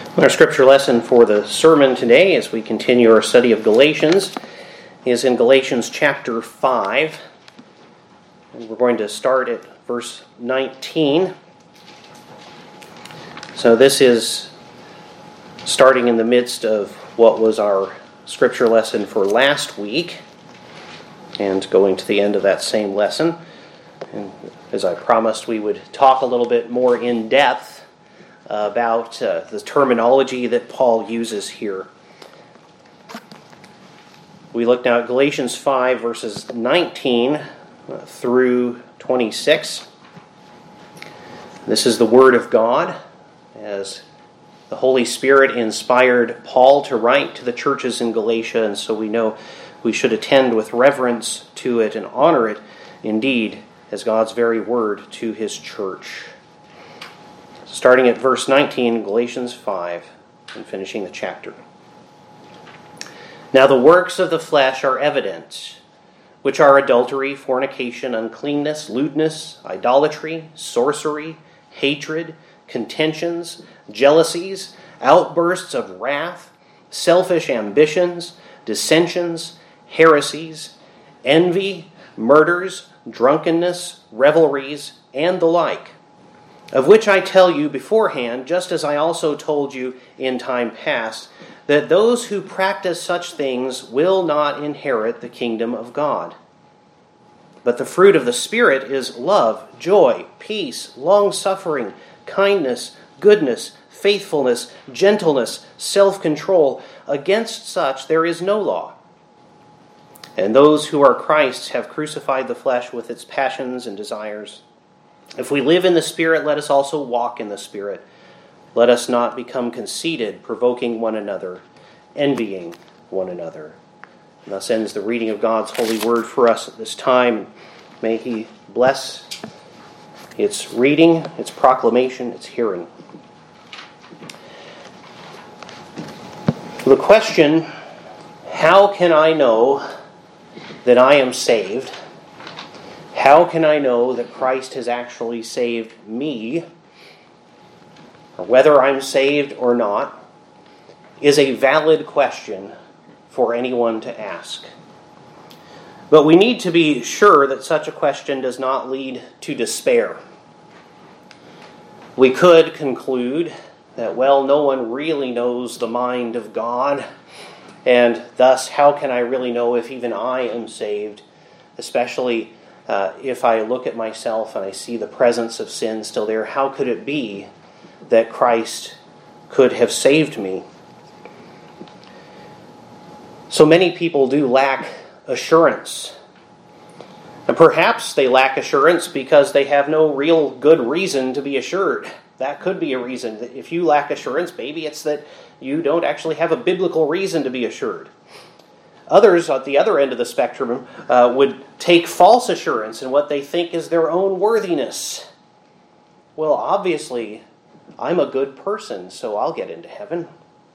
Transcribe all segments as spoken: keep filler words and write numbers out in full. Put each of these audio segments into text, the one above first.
Our scripture lesson for the sermon today, as we continue our study of Galatians, is in Galatians chapter five. And we're going to start at verse nineteen. So this is starting in the midst of what was our scripture lesson for last week, and going to the end of that same lesson. And as I promised, we would talk a little bit more in depth about uh, the terminology that Paul uses here. We look now at Galatians five, verses nineteen through twenty-six. This is the Word of God, as the Holy Spirit inspired Paul to write to the churches in Galatia, and so we know we should attend with reverence to it and honor it, indeed, as God's very Word to His church. Starting at verse nineteen, Galatians five, and finishing the chapter. Now the works of the flesh are evident, which are adultery, fornication, uncleanness, lewdness, idolatry, sorcery, hatred, contentions, jealousies, outbursts of wrath, selfish ambitions, dissensions, heresies, envy, murders, drunkenness, revelries, and the like, of which I tell you beforehand, just as I also told you in time past, that those who practice such things will not inherit the kingdom of God. But the fruit of the Spirit is love, joy, peace, long-suffering, kindness, goodness, faithfulness, gentleness, self-control. Against such there is no law. And those who are Christ's have crucified the flesh with its passions and desires. If we live in the Spirit, let us also walk in the Spirit. Let us not become conceited, provoking one another, envying one another. And thus ends the reading of God's holy word for us at this time. May He bless its reading, its proclamation, its hearing. The question, how can I know that I am saved? How can I know that Christ has actually saved me, or whether I'm saved or not, is a valid question for anyone to ask. But we need to be sure that such a question does not lead to despair. We could conclude that, well, no one really knows the mind of God, and thus, how can I really know if even I am saved, especially Uh, if I look at myself and I see the presence of sin still there? How could it be that Christ could have saved me? So many people do lack assurance. And perhaps they lack assurance because they have no real good reason to be assured. That could be a reason. If you lack assurance, maybe it's that you don't actually have a biblical reason to be assured. Others at the other end of the spectrum uh, would take false assurance in what they think is their own worthiness. Well, obviously, I'm a good person, so I'll get into heaven.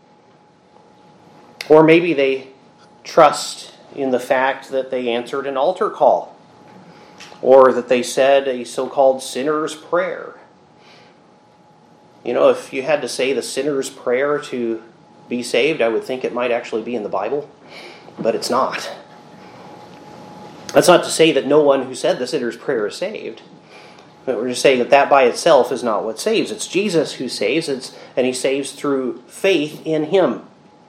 Or maybe they trust in the fact that they answered an altar call, or that they said a so-called sinner's prayer. You know, if you had to say the sinner's prayer to be saved, I would think it might actually be in the Bible. But it's not. That's not to say that no one who said the sinner's prayer is saved. But we're just saying that that by itself is not what saves. It's Jesus who saves, it's, and He saves through faith in Him.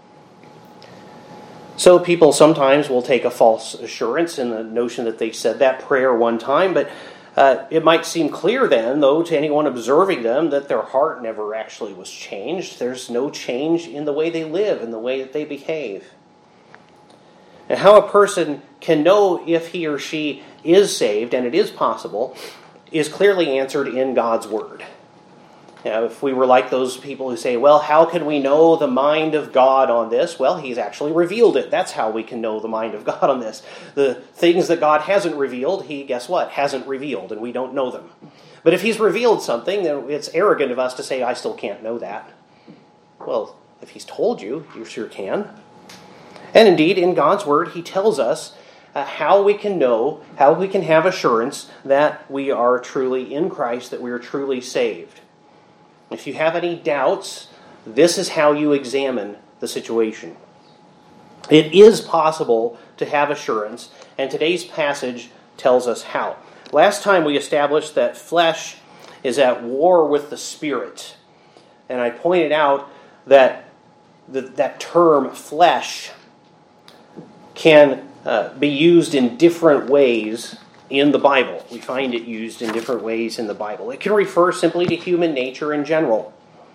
So people sometimes will take a false assurance in the notion that they said that prayer one time, but uh, it might seem clear then, though, to anyone observing them, that their heart never actually was changed. There's no change in the way they live, in the way that they behave. And how a person can know if he or she is saved, and it is possible, is clearly answered in God's Word. Now, if we were like those people who say, well, how can we know the mind of God on this? Well, He's actually revealed it. That's how we can know the mind of God on this. The things that God hasn't revealed, He, guess what, hasn't revealed, and we don't know them. But if He's revealed something, then it's arrogant of us to say, I still can't know that. Well, if He's told you, you sure can. And indeed, in God's Word, He tells us uh, how we can know, how we can have assurance that we are truly in Christ, that we are truly saved. If you have any doubts this is how you examine the situation. It is possible to have assurance, and today's passage tells us how. Last time we established that flesh is at war with the spirit, and I pointed out that the, that term flesh can uh, be used in different ways in the Bible. We find it used in different ways in the Bible. It can refer simply to human nature in general.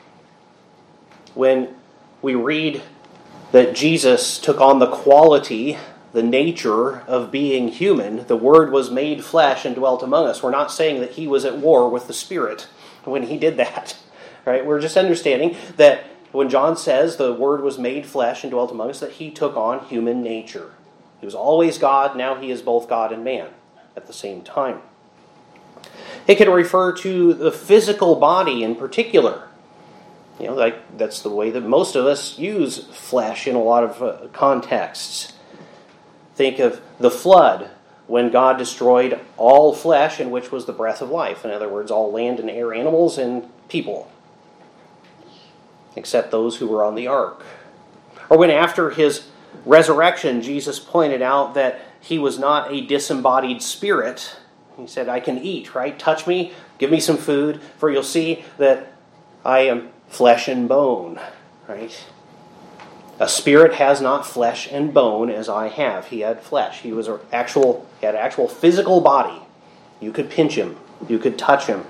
When we read that Jesus took on the quality, the nature of being human, the Word was made flesh and dwelt among us, we're not saying that he was at war with the Spirit when he did that. Right? We're just understanding that when John says the Word was made flesh and dwelt among us, that he took on human nature. He was always God, now he is both God and man at the same time. It can refer to the physical body in particular. You know, like that's the way that most of us use flesh in a lot of uh, contexts. Think of the flood, when God destroyed all flesh, in which was the breath of life. In other words, all land and air animals and people, except those who were on the ark. Or when after his resurrection, Jesus pointed out that he was not a disembodied spirit. He said, I can eat, right? Touch me, give me some food, for you'll see that I am flesh and bone, right? A spirit has not flesh and bone as I have. He had flesh. He was an actual, he had an actual physical body. You could pinch him. You could touch him.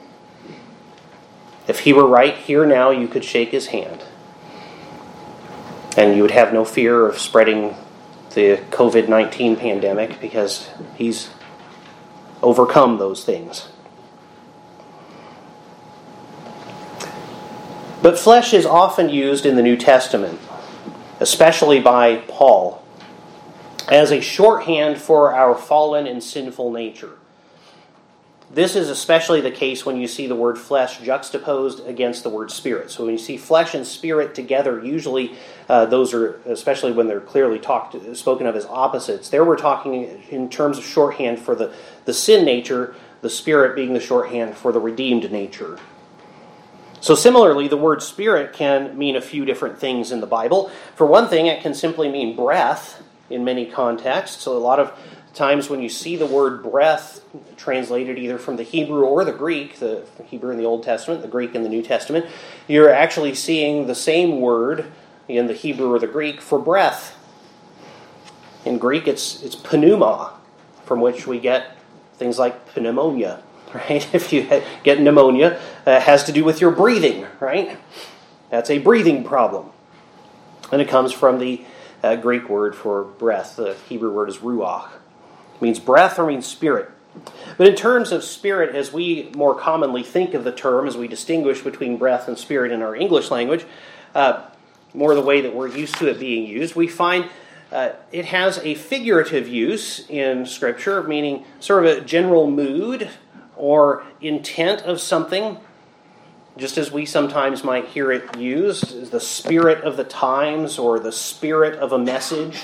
If he were right here now, you could shake his hand. And you would have no fear of spreading the covid nineteen pandemic because he's overcome those things. But flesh is often used in the New Testament, especially by Paul, as a shorthand for our fallen and sinful nature. This is especially the case when you see the word flesh juxtaposed against the word spirit. So when you see flesh and spirit together, usually uh, those are, especially when they're clearly talked, spoken of as opposites, there we're talking in terms of shorthand for the, the sin nature, the spirit being the shorthand for the redeemed nature. So similarly, the word spirit can mean a few different things in the Bible. For one thing, it can simply mean breath in many contexts. So a lot of times when you see the word breath translated either from the Hebrew or the Greek, the Hebrew in the Old Testament, the Greek in the New Testament, you're actually seeing the same word in the Hebrew or the Greek for breath. In Greek, it's it's pneuma, from which we get things like pneumonia. Right? If you get pneumonia, uh, it has to do with your breathing, right? That's a breathing problem. And it comes from the uh, Greek word for breath. The Hebrew word is ruach. It means breath or means spirit. But in terms of spirit, as we more commonly think of the term, as we distinguish between breath and spirit in our English language, uh, more the way that we're used to it being used, we find uh, it has a figurative use in Scripture, meaning sort of a general mood or intent of something, just as we sometimes might hear it used as the spirit of the times or the spirit of a message.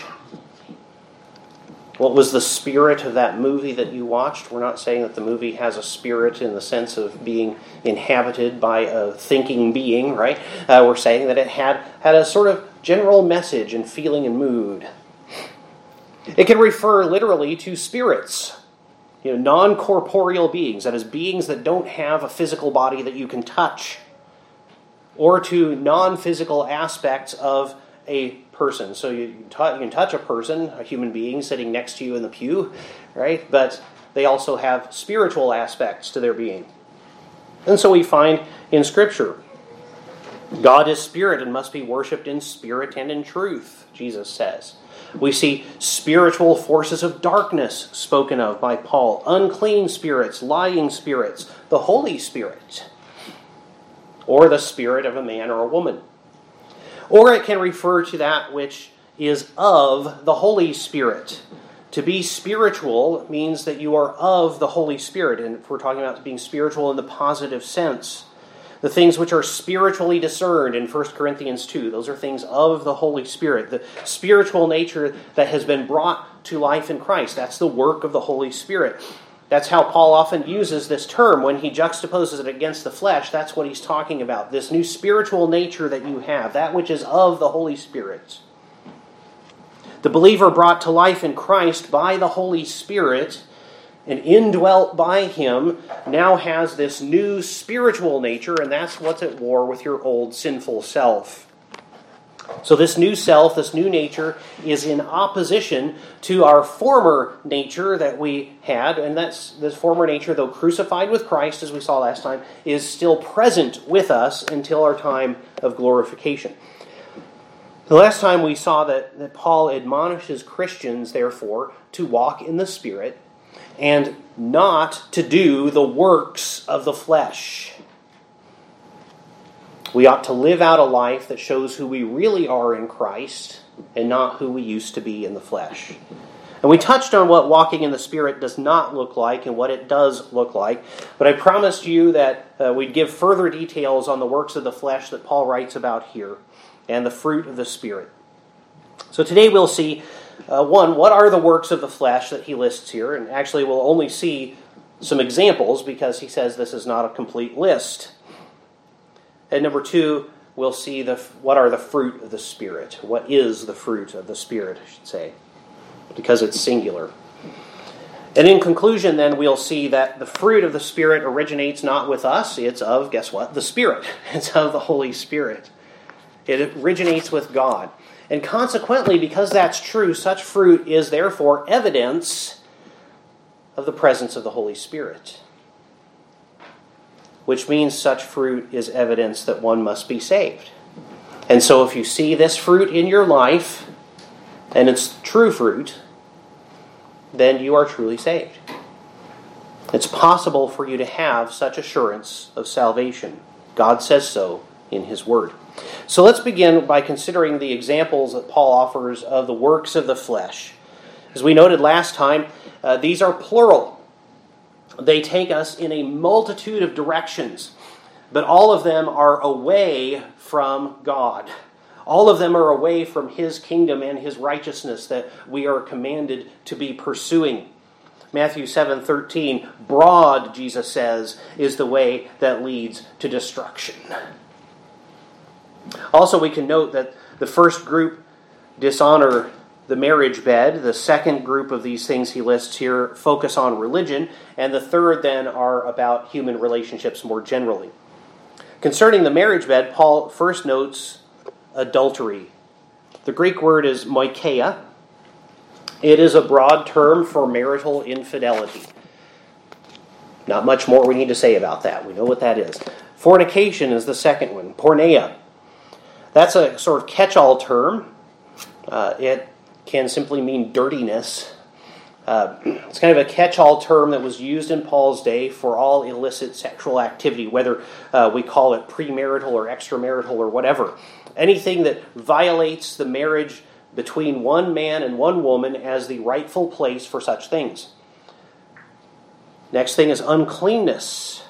What was the spirit of that movie that you watched? We're not saying that the movie has a spirit in the sense of being inhabited by a thinking being, right? Uh, we're saying that it had, had a sort of general message and feeling and mood. It can refer literally to spirits. You know, non-corporeal beings, that is, beings that don't have a physical body that you can touch, or to non-physical aspects of a person. So you, you, t- you can touch a person, a human being sitting next to you in the pew, right? But they also have spiritual aspects to their being. And so we find in Scripture, God is spirit and must be worshipped in spirit and in truth, Jesus says. We see spiritual forces of darkness spoken of by Paul. Unclean spirits, lying spirits, the Holy Spirit, or the spirit of a man or a woman. Or it can refer to that which is of the Holy Spirit. To be spiritual means that you are of the Holy Spirit. And if we're talking about being spiritual in the positive sense, the things which are spiritually discerned in First Corinthians two, those are things of the Holy Spirit. The spiritual nature that has been brought to life in Christ, that's the work of the Holy Spirit. That's how Paul often uses this term when he juxtaposes it against the flesh. That's what he's talking about. This new spiritual nature that you have, that which is of the Holy Spirit. The believer brought to life in Christ by the Holy Spirit and indwelt by Him now has this new spiritual nature, and that's what's at war with your old sinful self. So this new self, this new nature, is in opposition to our former nature that we had, and that's this former nature, though crucified with Christ, as we saw last time, is still present with us until our time of glorification. The last time we saw that, that Paul admonishes Christians, therefore, to walk in the Spirit and not to do the works of the flesh. We ought to live out a life that shows who we really are in Christ and not who we used to be in the flesh. And we touched on what walking in the Spirit does not look like and what it does look like. But I promised you that uh, we'd give further details on the works of the flesh that Paul writes about here and the fruit of the Spirit. So today we'll see, uh, one, what are the works of the flesh that he lists here? And actually we'll only see some examples because he says this is not a complete list. And number two, we'll see the what are the fruit of the Spirit. What is the fruit of the Spirit, I should say, because it's singular. And in conclusion, then, we'll see that the fruit of the Spirit originates not with us. It's of, guess what? The Spirit. It's of the Holy Spirit. It originates with God. And consequently, because that's true, such fruit is therefore evidence of the presence of the Holy Spirit. Which means such fruit is evidence that one must be saved. And so if you see this fruit in your life, and it's true fruit, then you are truly saved. It's possible for you to have such assurance of salvation. God says so in His Word. So let's begin by considering the examples that Paul offers of the works of the flesh. As we noted last time, uh, these are plural. They take us in a multitude of directions, but all of them are away from God. All of them are away from His kingdom and His righteousness that we are commanded to be pursuing. Matthew seven thirteen, broad, Jesus says, is the way that leads to destruction. Also, we can note that the first group dishonor the marriage bed. The second group of these things he lists here focus on religion. And the third then are about human relationships more generally. Concerning the marriage bed, Paul first notes adultery. The Greek word is moikeia. It is a broad term for marital infidelity. Not much more we need to say about that. We know what that is. Fornication is the second one, porneia. That's a sort of catch-all term. Uh, it can simply mean dirtiness. Uh, it's kind of a catch-all term that was used in Paul's day for all illicit sexual activity, whether uh, we call it premarital or extramarital or whatever. Anything that violates the marriage between one man and one woman as the rightful place for such things. Next thing is uncleanness.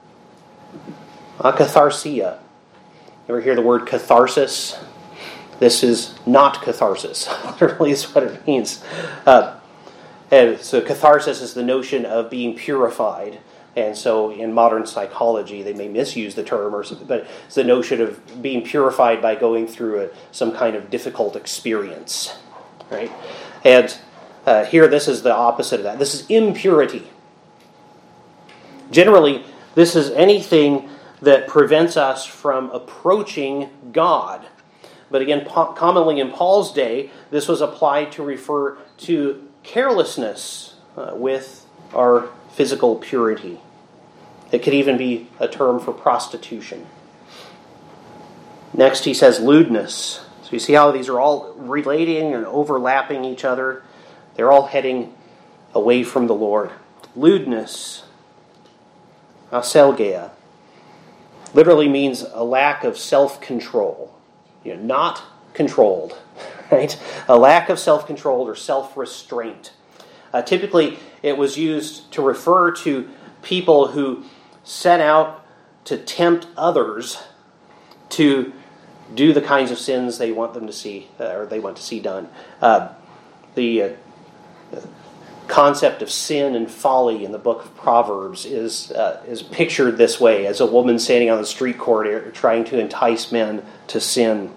Akatharsia. Ever hear the word catharsis? This is not catharsis. Literally is what it means. Uh, and so catharsis is the notion of being purified. And so in modern psychology, they may misuse the term, or but it's the notion of being purified by going through a, some kind of difficult experience. Right? And uh, here this is the opposite of that. This is impurity. Generally, this is anything that prevents us from approaching God. But again, po- commonly in Paul's day, this was applied to refer to carelessness uh, with our physical purity. It could even be a term for prostitution. Next, he says lewdness. So you see how these are all relating and overlapping each other. They're all heading away from the Lord. Lewdness, aselgeia, literally means a lack of self-control. You know, not controlled, right? A lack of self-control or self-restraint. Uh, typically, it was used to refer to people who set out to tempt others to do the kinds of sins they want them to see, uh, or they want to see done. Uh, the uh, concept of sin and folly in the book of Proverbs is uh, is pictured this way, as a woman standing on the street corner trying to entice men to sin.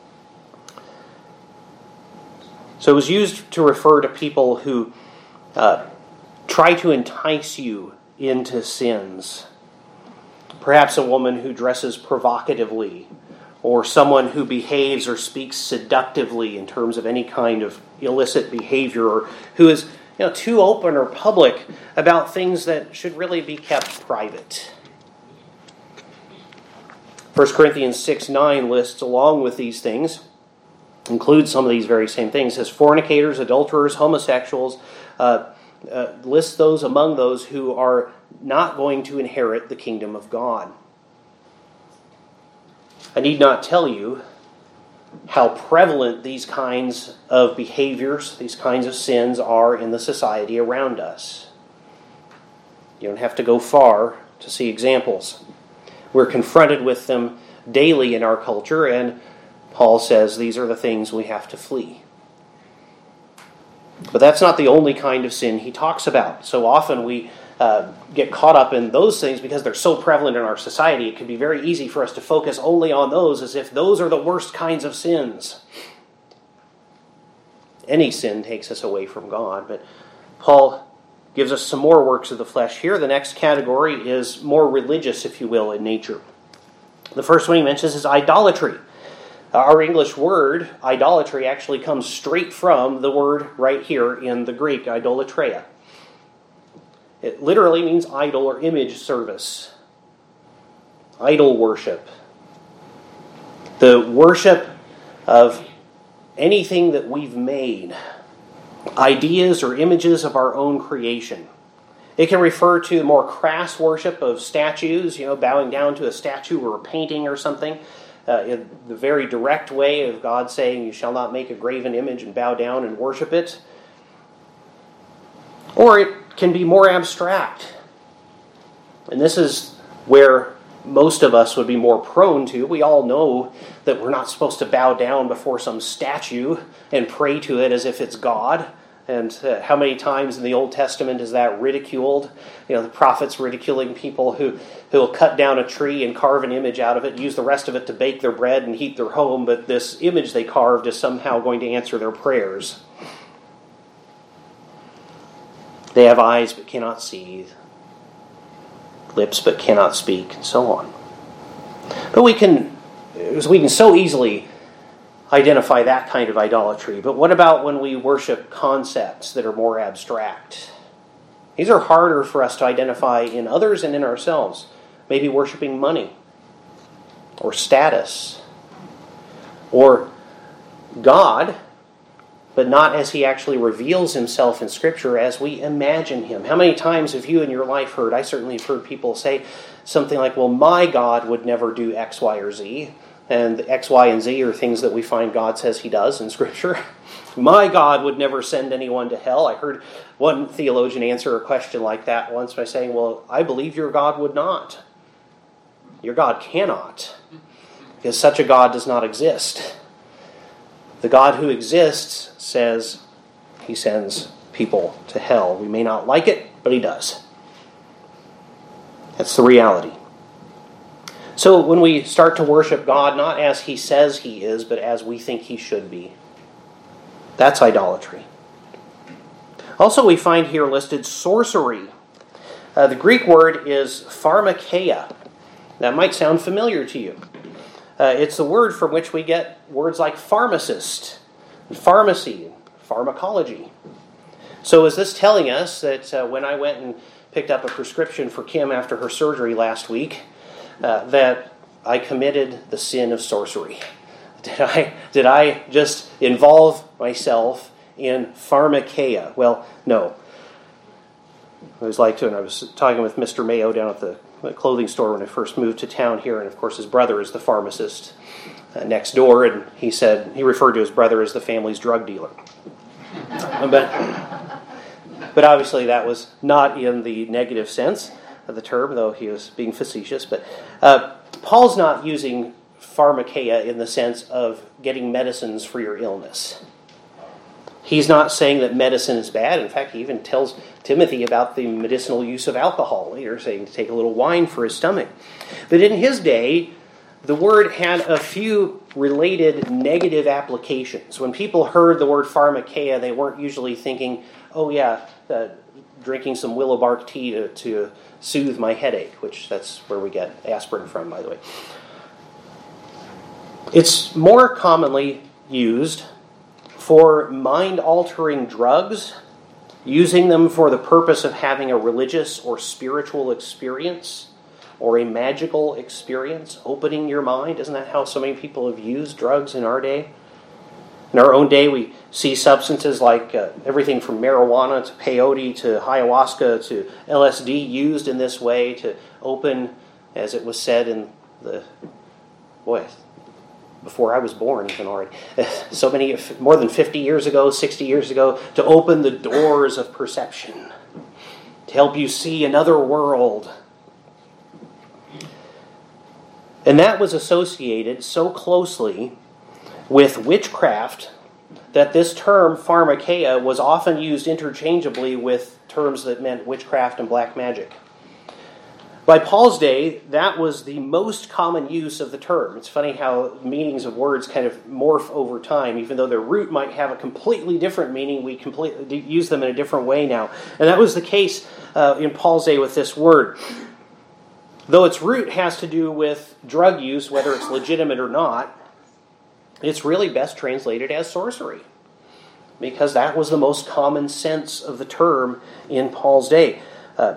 So it was used to refer to people who uh, try to entice you into sins. Perhaps a woman who dresses provocatively, or someone who behaves or speaks seductively in terms of any kind of illicit behavior, or who is you know, too open or public about things that should really be kept private. First Corinthians six nine lists, along with these things, includes some of these very same things, as fornicators, adulterers, homosexuals, uh, uh, lists those among those who are not going to inherit the kingdom of God. I need not tell you how prevalent these kinds of behaviors, these kinds of sins are in the society around us. You don't have to go far to see examples. We're confronted with them daily in our culture, and Paul says these are the things we have to flee. But that's not the only kind of sin he talks about. So often we uh, get caught up in those things because they're so prevalent in our society. It can be very easy for us to focus only on those as if those are the worst kinds of sins. Any sin takes us away from God, but Paul gives us some more works of the flesh here. The next category is more religious, if you will, in nature. The first one he mentions is idolatry. Our English word, idolatry, actually comes straight from the word right here in the Greek, idolatreia. It literally means idol or image service. Idol worship. The worship of anything that we've made. Ideas or images of our own creation. It can refer to more crass worship of statues, you know, bowing down to a statue or a painting or something. Uh, in the very direct way of God saying, you shall not make a graven image and bow down and worship it. Or it can be more abstract. And this is where most of us would be more prone to. We all know that we're not supposed to bow down before some statue and pray to it as if it's God. And uh, how many times in the Old Testament is that ridiculed? You know, the prophets ridiculing people who, who will cut down a tree and carve an image out of it, use the rest of it to bake their bread and heat their home, but this image they carved is somehow going to answer their prayers. They have eyes but cannot see, lips but cannot speak, and so on. But we can, we can so easily identify that kind of idolatry. But what about when we worship concepts that are more abstract? These are harder for us to identify in others and in ourselves. Maybe worshiping money, or status, or God, but not as he actually reveals himself in Scripture, as we imagine him. How many times have you in your life heard, I certainly have heard people say something like, well, my God would never do X, Y, or Z. And X, Y, and Z are things that we find God says he does in Scripture. My God would never send anyone to hell. I heard one theologian answer a question like that once by saying, well, I believe your God would not. Your God cannot. Because such a God does not exist. The God who exists says he sends people to hell. We may not like it, but he does. That's the reality. So when we start to worship God, not as he says he is, but as we think he should be, that's idolatry. Also, we find here listed sorcery. Uh, the Greek word is pharmakeia. That might sound familiar to you. Uh, it's the word from which we get words like pharmacist, and pharmacy, and pharmacology. So is this telling us that uh, when I went and picked up a prescription for Kim after her surgery last week, Uh, that I committed the sin of sorcery? Did I did I just involve myself in pharmakeia? Well, no. I was like to, and I was talking with Mister Mayo down at the clothing store when I first moved to town here, and of course his brother is the pharmacist uh, next door, and he said he referred to his brother as the family's drug dealer. but but obviously that was not in the negative sense of the term, though he was being facetious. But uh, Paul's not using pharmakeia in the sense of getting medicines for your illness. He's not saying that medicine is bad. In fact, he even tells Timothy about the medicinal use of alcohol later, saying to take a little wine for his stomach. But in his day, the word had a few related negative applications. When people heard the word pharmakeia, they weren't usually thinking, oh yeah, uh, drinking some willow bark tea to, to soothe my headache, which that's where we get aspirin from, by the way. It's more commonly used for mind-altering drugs, using them for the purpose of having a religious or spiritual experience, or a magical experience, opening your mind. Isn't that how so many people have used drugs in our day? In our own day, we see substances like uh, everything from marijuana to peyote to ayahuasca to L S D used in this way to open, as it was said in the, boy, before I was born even already, so many, more than fifty years ago, sixty years ago, to open the doors of perception, to help you see another world. And that was associated so closely with witchcraft that this term, pharmakeia, was often used interchangeably with terms that meant witchcraft and black magic. By Paul's day, that was the most common use of the term. It's funny how meanings of words kind of morph over time. Even though their root might have a completely different meaning, we completely use them in a different way now. And that was the case uh, in Paul's day with this word. Though its root has to do with drug use, whether it's legitimate or not, it's really best translated as sorcery, because that was the most common sense of the term in Paul's day. Uh,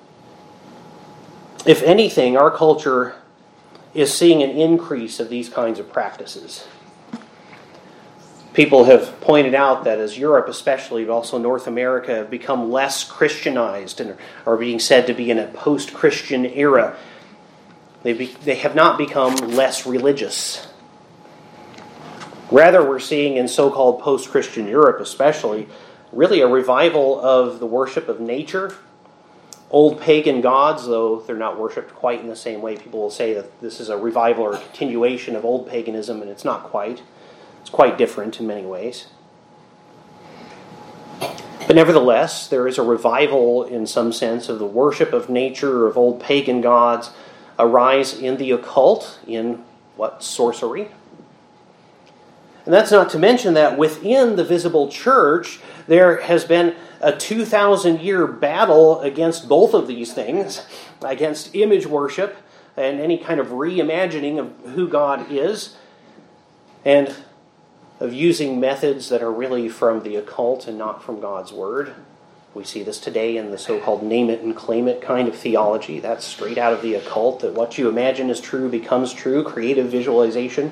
if anything, our culture is seeing an increase of these kinds of practices. People have pointed out that as Europe especially, but also North America, have become less Christianized and are being said to be in a post-Christian era, they, be, they have not become less religious. Rather, we're seeing in so-called post-Christian Europe especially, really a revival of the worship of nature. Old pagan gods, though they're not worshipped quite in the same way. People will say that this is a revival or a continuation of old paganism, and it's not quite. It's quite different in many ways. But nevertheless, there is a revival in some sense of the worship of nature, of old pagan gods, a rise in the occult, in what? Sorcery. And that's not to mention that within the visible church, there has been a two thousand year battle against both of these things, against image worship and any kind of reimagining of who God is, and of using methods that are really from the occult and not from God's Word. We see this today in the so-called name it and claim it kind of theology. That's straight out of the occult, that what you imagine is true becomes true, creative visualization.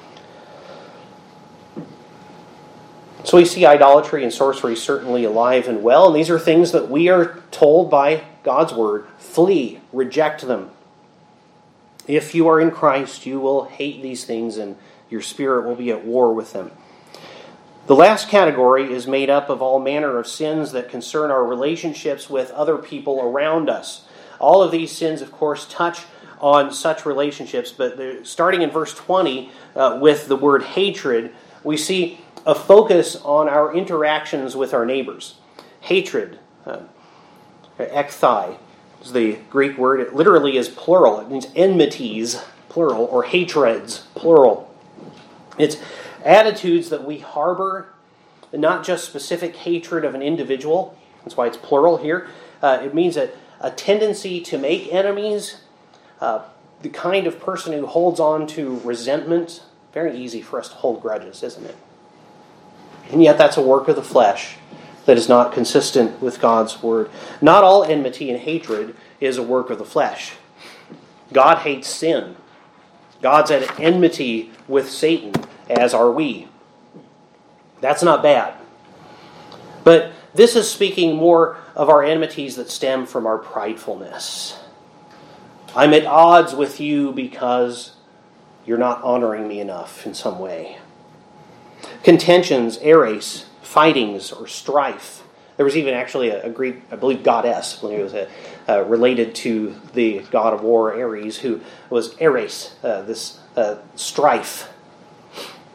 So we see idolatry and sorcery certainly alive and well, and these are things that we are told by God's Word, flee, reject them. If you are in Christ, you will hate these things and your spirit will be at war with them. The last category is made up of all manner of sins that concern our relationships with other people around us. All of these sins, of course, touch on such relationships, but starting in verse twenty uh, with the word hatred, we see a focus on our interactions with our neighbors. Hatred, uh, ekthai, is the Greek word. It literally is plural. It means enmities, plural, or hatreds, plural. It's attitudes that we harbor, not just specific hatred of an individual. That's why it's plural here. Uh, it means a, a tendency to make enemies, uh, the kind of person who holds on to resentment. Very easy for us to hold grudges, isn't it? And yet that's a work of the flesh that is not consistent with God's Word. Not all enmity and hatred is a work of the flesh. God hates sin. God's at enmity with Satan, as are we. That's not bad. But this is speaking more of our enmities that stem from our pridefulness. I'm at odds with you because you're not honoring me enough in some way. Contentions, eris, fightings, or strife. There was even actually a, a Greek, I believe, goddess, when it was a, uh, related to the god of war, Ares, who was Eris, uh, this uh, strife.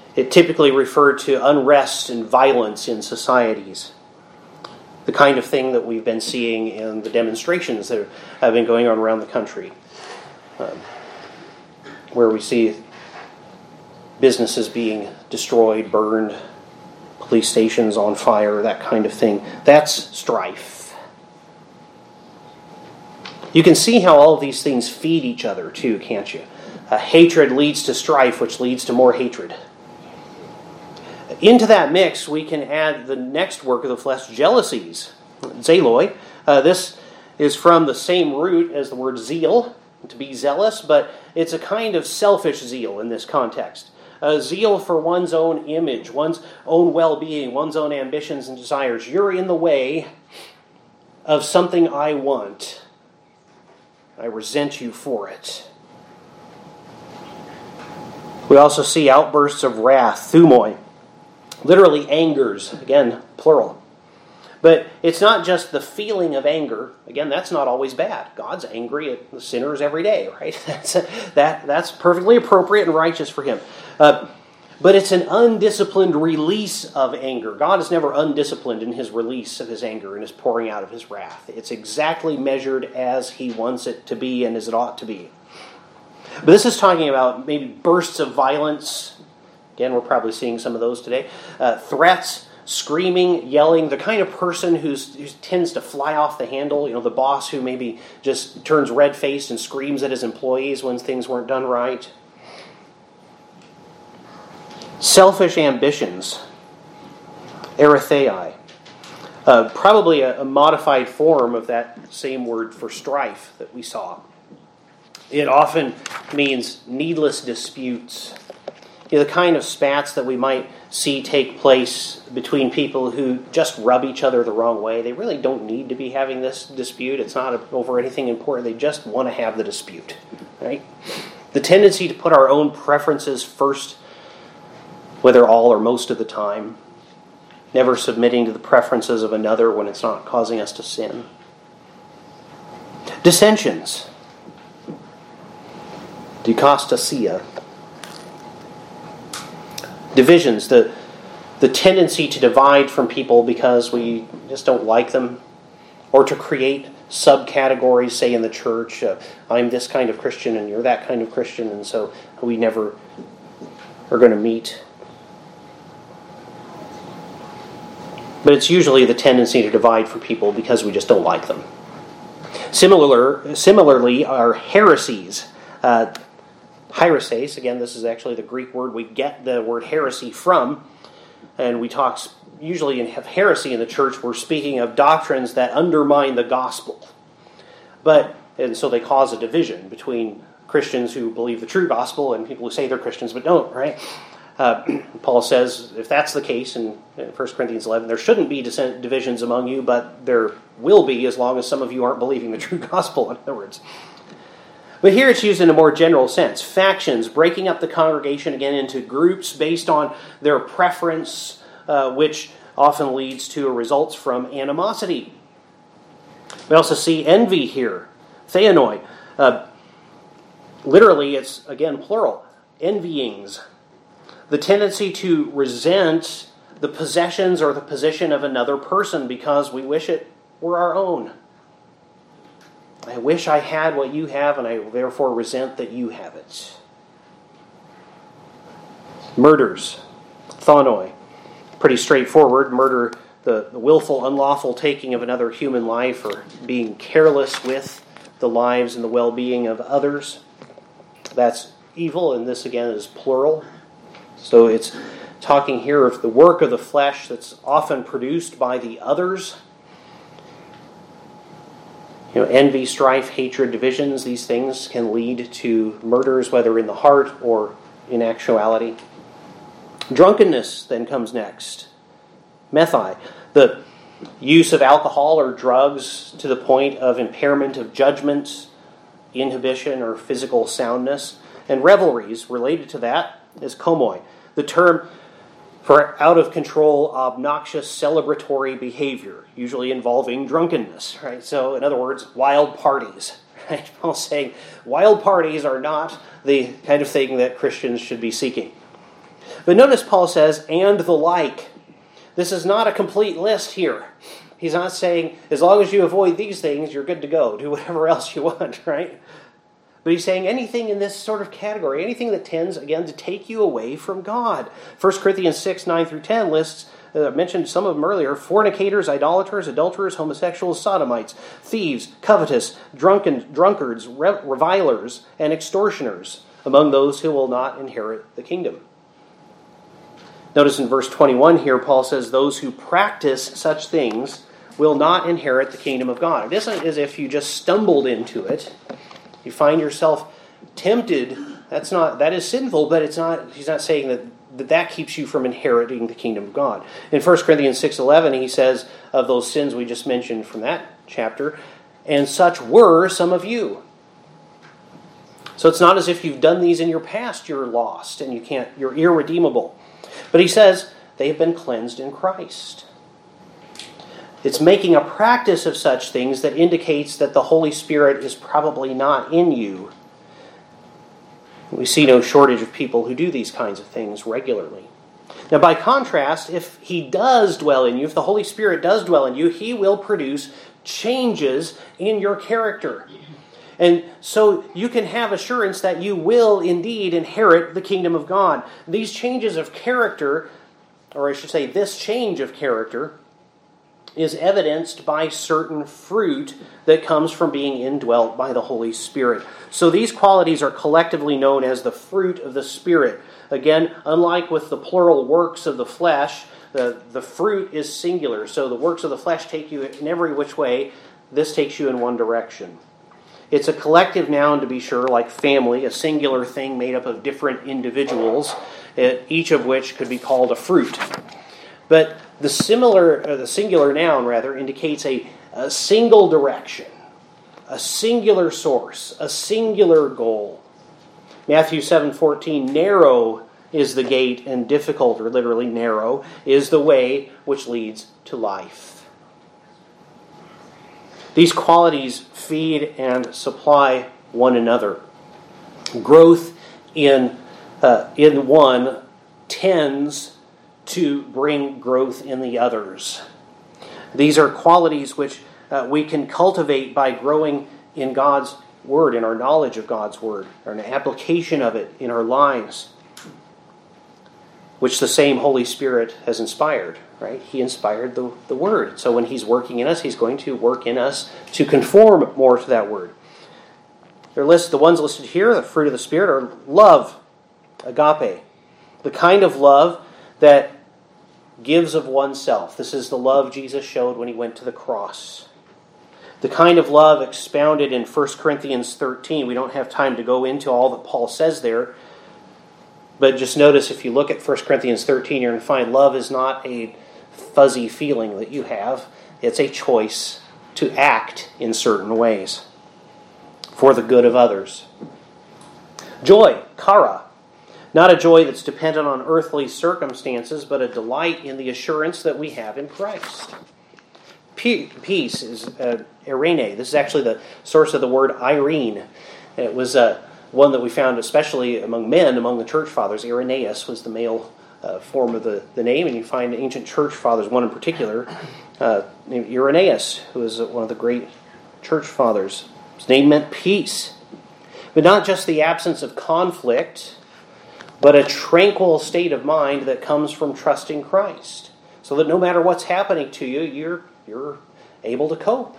It typically referred to unrest and violence in societies. The kind of thing that we've been seeing in the demonstrations that have been going on around the country. Um, where we see businesses being destroyed, burned, police stations on fire, that kind of thing. That's strife. You can see how all of these things feed each other too, can't you? Uh, hatred leads to strife, which leads to more hatred. Into that mix, we can add the next work of the flesh, jealousies, zeloi. Uh, this is from the same root as the word zeal, to be zealous, but it's a kind of selfish zeal in this context. A zeal for one's own image, one's own well-being, one's own ambitions and desires. You're in the way of something I want. I resent you for it. We also see outbursts of wrath, thumoi. Literally angers, again, plural. But it's not just the feeling of anger. Again, that's not always bad. God's angry at the sinners every day, right? That's, that, that's perfectly appropriate and righteous for Him. Uh, but it's an undisciplined release of anger. God is never undisciplined in His release of His anger and His pouring out of His wrath. It's exactly measured as He wants it to be and as it ought to be. But this is talking about maybe bursts of violence. Again, we're probably seeing some of those today. Uh, threats, screaming, yelling, the kind of person who's, who tends to fly off the handle. You know, the boss who maybe just turns red-faced and screams at his employees when things weren't done right. Selfish ambitions, erithei. Uh, probably a, a modified form of that same word for strife that we saw. It often means needless disputes. You know, the kind of spats that we might see take place between people who just rub each other the wrong way. They really don't need to be having this dispute. It's not over anything important. They just want to have the dispute, right? The tendency to put our own preferences first, whether all or most of the time. Never submitting to the preferences of another when it's not causing us to sin. Dissensions. Dikastasia. Divisions, the the tendency to divide from people because we just don't like them, or to create subcategories, say in the church, uh, I'm this kind of Christian and you're that kind of Christian, and so we never are going to meet. But it's usually the tendency to divide from people because we just don't like them. Similar, similarly, are heresies. Uh, Hereses, again, this is actually the Greek word we get the word heresy from. And we talk, usually in heresy in the church, we're speaking of doctrines that undermine the gospel. But, and so they cause a division between Christians who believe the true gospel and people who say they're Christians but don't, right? Uh, Paul says, if that's the case in First Corinthians eleven, there shouldn't be divisions among you, but there will be as long as some of you aren't believing the true gospel, in other words. But here it's used in a more general sense. Factions, breaking up the congregation again into groups based on their preference, uh, which often leads to or results from animosity. We also see envy here, theanoi. Uh, literally, it's, again, plural, envyings. The tendency to resent the possessions or the position of another person because we wish it were our own. I wish I had what you have, and I therefore resent that you have it. Murders, thonoi. Pretty straightforward. Murder, the, the willful, unlawful taking of another human life, or being careless with the lives and the well-being of others. That's evil, and this again is plural. So it's talking here of the work of the flesh that's often produced by the others. You know, envy, strife, hatred, divisions, these things can lead to murders, whether in the heart or in actuality. Drunkenness then comes next. Methai, the use of alcohol or drugs to the point of impairment of judgment, inhibition, or physical soundness. And revelries related to that is komoi, the term for out-of-control, obnoxious, celebratory behavior, usually involving drunkenness, right? So, in other words, wild parties, right? Paul's saying wild parties are not the kind of thing that Christians should be seeking. But notice Paul says, and the like. This is not a complete list here. He's not saying, as long as you avoid these things, you're good to go. Do whatever else you want, right? But he's saying anything in this sort of category, anything that tends, again, to take you away from God. First Corinthians six, nine through ten lists, uh, I mentioned some of them earlier, fornicators, idolaters, adulterers, homosexuals, sodomites, thieves, covetous, drunken, drunkards, re- revilers, and extortioners, among those who will not inherit the kingdom. Notice in verse twenty-one here, Paul says, those who practice such things will not inherit the kingdom of God. It isn't as if you just stumbled into it. You find yourself tempted. That's not, that is sinful, but it's not, he's not saying that that, that keeps you from inheriting the kingdom of God. In First Corinthians six eleven, he says of those sins we just mentioned from that chapter, and such were some of you. So it's not as if you've done these in your past, you're lost and you can't, you're irredeemable. But he says they have been cleansed in Christ. It's making a practice of such things that indicates that the Holy Spirit is probably not in you. We see no shortage of people who do these kinds of things regularly. Now, by contrast, if He does dwell in you, if the Holy Spirit does dwell in you, He will produce changes in your character. And so you can have assurance that you will indeed inherit the kingdom of God. These changes of character, or I should say this change of character, is evidenced by certain fruit that comes from being indwelt by the Holy Spirit. So these qualities are collectively known as the fruit of the Spirit. Again, unlike with the plural works of the flesh, the, the fruit is singular. So the works of the flesh take you in every which way. This takes you in one direction. It's a collective noun, to be sure, like family, a singular thing made up of different individuals, each of which could be called a fruit. But the similar, uh, the singular noun, rather, indicates a, a single direction, a singular source, a singular goal. Matthew seven fourteen, narrow is the gate and difficult, or literally narrow, is the way which leads to life. These qualities feed and supply one another. Growth in uh, in one tends to bring growth in the others. These are qualities which uh, we can cultivate by growing in God's Word, in our knowledge of God's Word, or an application of it in our lives, which the same Holy Spirit has inspired, right? He inspired the, the Word. So when He's working in us, He's going to work in us to conform more to that Word. They're listed, the ones listed here, the fruit of the Spirit, are love, agape, the kind of love that gives of oneself. This is the love Jesus showed when He went to the cross. The kind of love expounded in First Corinthians thirteen. We don't have time to go into all that Paul says there. But just notice, if you look at First Corinthians thirteen, you're going to find love is not a fuzzy feeling that you have. It's a choice to act in certain ways for the good of others. Joy, kara. Not a joy that's dependent on earthly circumstances, but a delight in the assurance that we have in Christ. Peace is uh, eirene. This is actually the source of the word Irene. It was uh, one that we found especially among men, among the church fathers. Irenaeus was the male uh, form of the, the name, and you find ancient church fathers, one in particular, uh, named Irenaeus, who was one of the great church fathers. His name meant peace. But not just the absence of conflict, but a tranquil state of mind that comes from trusting Christ. So that no matter what's happening to you, you're you're able to cope.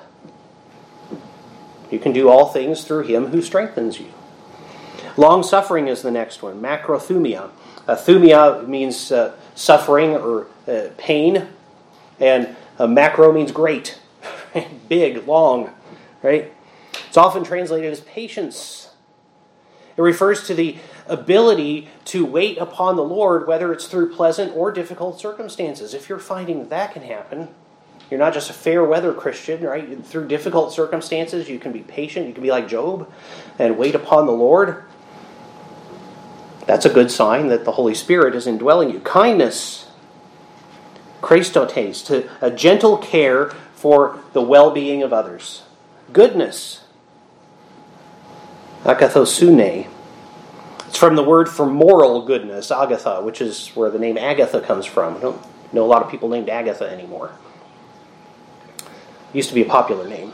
You can do all things through Him who strengthens you. Long-suffering is the next one, macrothumia. Uh, thumia means uh, suffering or uh, pain, and uh, macro means great, big, long, right? It's often translated as patience. It refers to the ability to wait upon the Lord, whether it's through pleasant or difficult circumstances. If you're finding that that can happen, you're not just a fair weather Christian, right? Through difficult circumstances, you can be patient. You can be like Job and wait upon the Lord. That's a good sign that the Holy Spirit is indwelling you. Kindness, Christotes, to a gentle care for the well-being of others. Goodness, akathosune. It's from the word for moral goodness, agatha, which is where the name Agatha comes from. I don't know a lot of people named Agatha anymore. It used to be a popular name.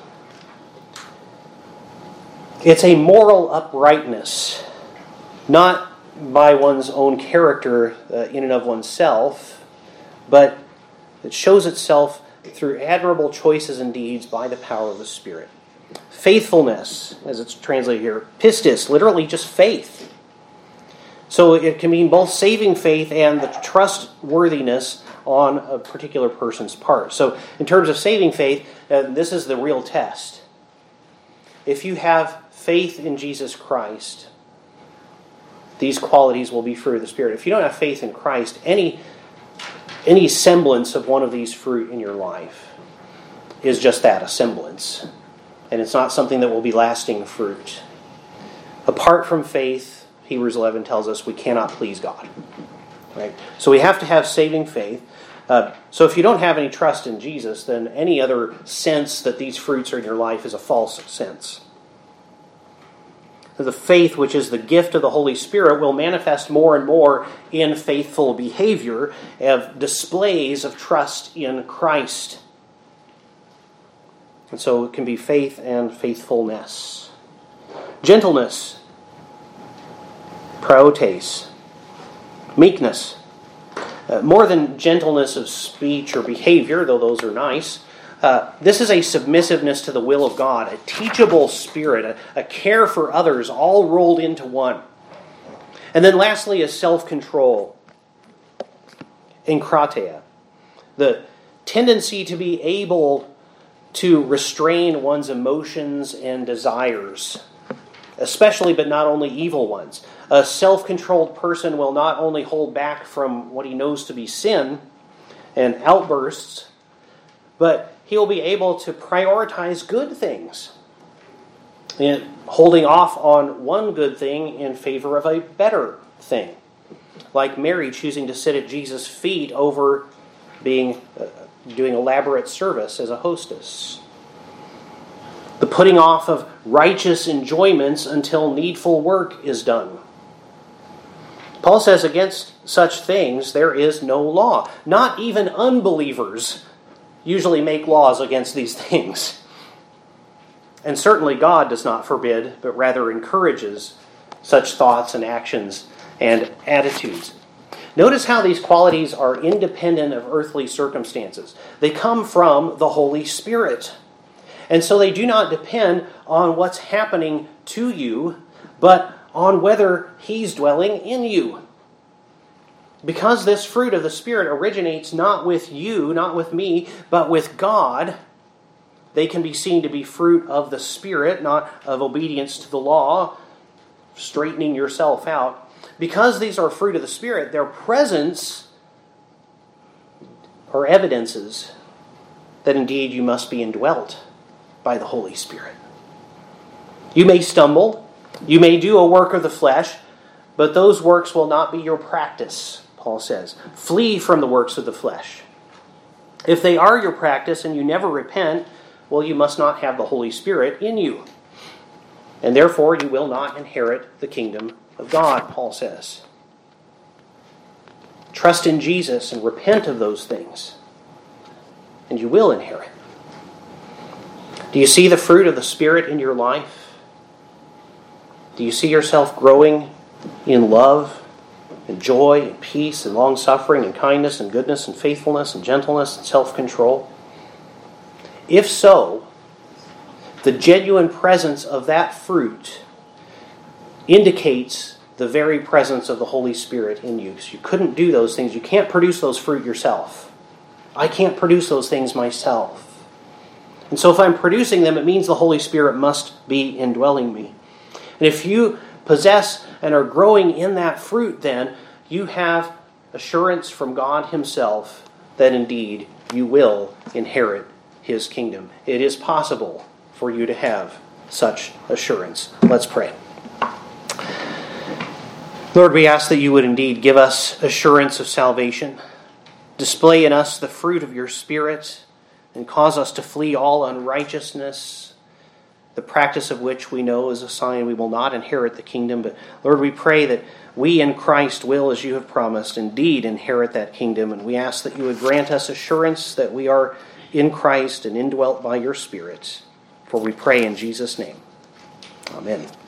It's a moral uprightness, not by one's own character uh, in and of oneself, but it shows itself through admirable choices and deeds by the power of the Spirit. Faithfulness, as it's translated here, pistis, literally just faith. So it can mean both saving faith and the trustworthiness on a particular person's part. So in terms of saving faith, uh, this is the real test. If you have faith in Jesus Christ, these qualities will be fruit of the Spirit. If you don't have faith in Christ, any, any semblance of one of these fruit in your life is just that, a semblance. And it's not something that will be lasting fruit. Apart from faith, Hebrews eleven tells us we cannot please God. Right? So we have to have saving faith. Uh, so if you don't have any trust in Jesus, then any other sense that these fruits are in your life is a false sense. The faith, which is the gift of the Holy Spirit, will manifest more and more in faithful behavior, of displays of trust in Christ. And so it can be faith and faithfulness. Gentleness. Praotes. Meekness. Uh, more than gentleness of speech or behavior, though those are nice, uh, this is a submissiveness to the will of God, a teachable spirit, a, a care for others, all rolled into one. And then lastly is self-control. Enkrateia. The tendency to be able to restrain one's emotions and desires, especially but not only evil ones. A self-controlled person will not only hold back from what he knows to be sin and outbursts, but he will be able to prioritize good things, and holding off on one good thing in favor of a better thing. Like Mary choosing to sit at Jesus' feet over being uh, doing elaborate service as a hostess. The putting off of righteous enjoyments until needful work is done. Paul says against such things there is no law. Not even unbelievers usually make laws against these things. And certainly God does not forbid, but rather encourages such thoughts and actions and attitudes. Notice how these qualities are independent of earthly circumstances. They come from the Holy Spirit. And so they do not depend on what's happening to you, but on whether He's dwelling in you. Because this fruit of the Spirit originates not with you, not with me, but with God, they can be seen to be fruit of the Spirit, not of obedience to the law, straightening yourself out. Because these are fruit of the Spirit, their presence are evidences that indeed you must be indwelt by the Holy Spirit. You may stumble, you may do a work of the flesh, but those works will not be your practice, Paul says. Flee from the works of the flesh. If they are your practice and you never repent, well, you must not have the Holy Spirit in you. And therefore you will not inherit the kingdom of God, Paul says. Trust in Jesus and repent of those things, and you will inherit. Do you see the fruit of the Spirit in your life? Do you see yourself growing in love and joy and peace and long-suffering and kindness and goodness and faithfulness and gentleness and self-control? If so, the genuine presence of that fruit indicates the very presence of the Holy Spirit in you. So you couldn't do those things. You can't produce those fruit yourself. I can't produce those things myself. And so if I'm producing them, it means the Holy Spirit must be indwelling me. And if you possess and are growing in that fruit, then you have assurance from God Himself that indeed you will inherit His kingdom. It is possible for you to have such assurance. Let's pray. Lord, we ask that you would indeed give us assurance of salvation, display in us the fruit of your Spirit, and cause us to flee all unrighteousness, the practice of which we know is a sign we will not inherit the kingdom. But Lord, we pray that we in Christ will, as you have promised, indeed inherit that kingdom. And we ask that you would grant us assurance that we are in Christ and indwelt by your Spirit. For we pray in Jesus' name. Amen.